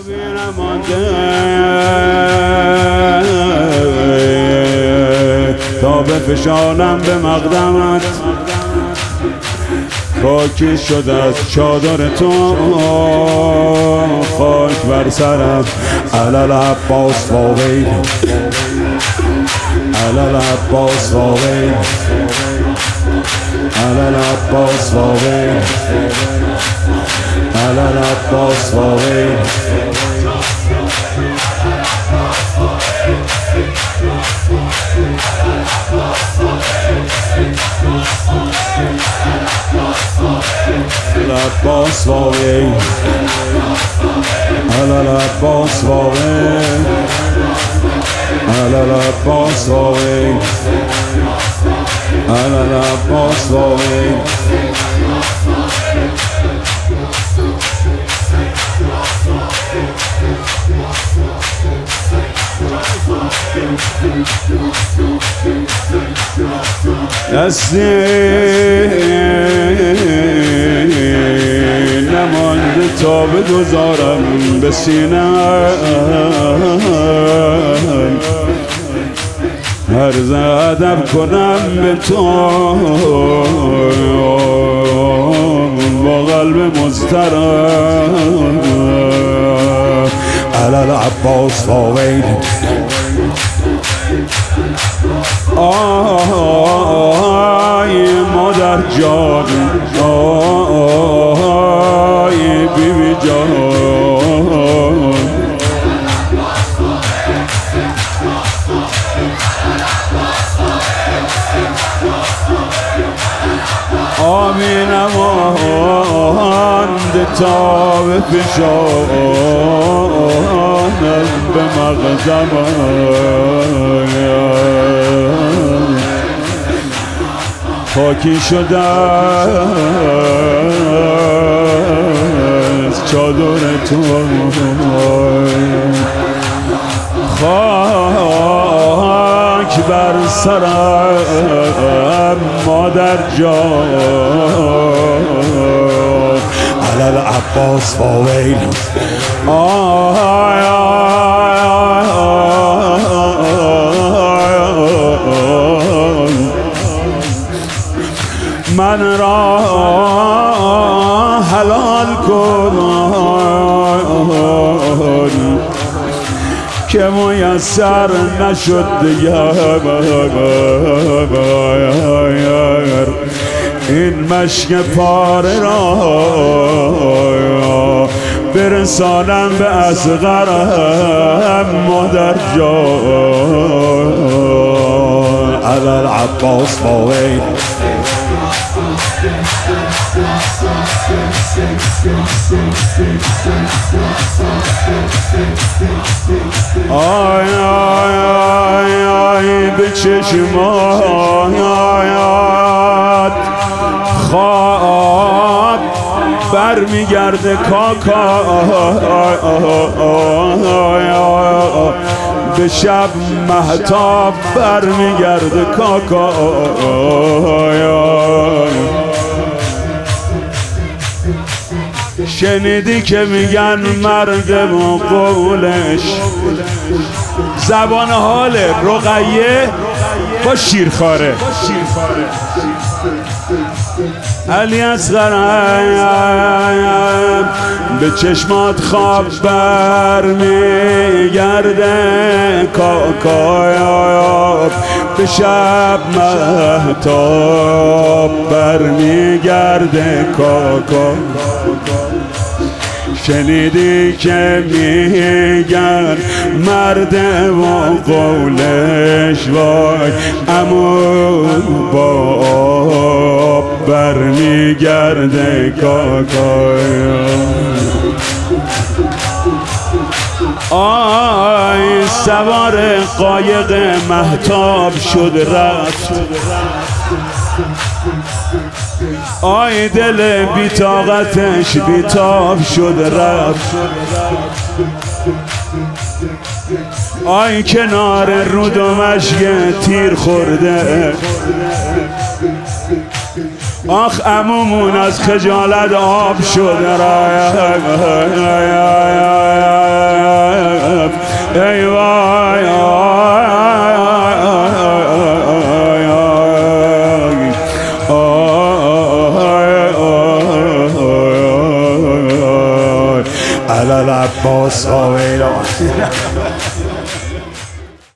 تا بفشانم به مقدمت، خاکی شد از چادر تو خاک بر سرم. علل عباس واویل، علل عباس واویل، علل عباس واویل، علل عباس واویل. عباس واویل، علل عباس واویل، علل عباس واویل، علل عباس واویل. دستی نمانده تا بگذارم به سینه‌ام، عرض ادب کنم به تو با قلب مضطرب. علل عباس واویل، آی مادر جان، آی بیبی جان. آبی نمانده تا بفشانم به مقدمت، خاکی شده از چادر تو خاک بر سرم مادر جان. علل عباس واویل، آی من را حلال کن که میسر نشد دیگر این مشک پاره را برسانم به اصغرم مادر جان. علل عباس واویل، آی آی آی آی به چشمات خواب برمیگرده کاکا، به شب مهتاب برمیگرده کاکا. شنیدی که میگن مرد و قولش زبان حال رقیه با شیرخواره. علی اصغرم به چشمات خواب برمیگرده کاکا، به شب مهتاب برمیگرده کاکا. شنیدی که میگن مرد و قولش وای امو با آب برمیگرده کاکا. آی سوار قایق مهتاب شد رفت، آی دل بی‌طاقتش بیتاب شد رفت. آی کنار رود و مشک تیر خورده، آخ عمومون از خجالت آب شده. علل عباس ها ویلا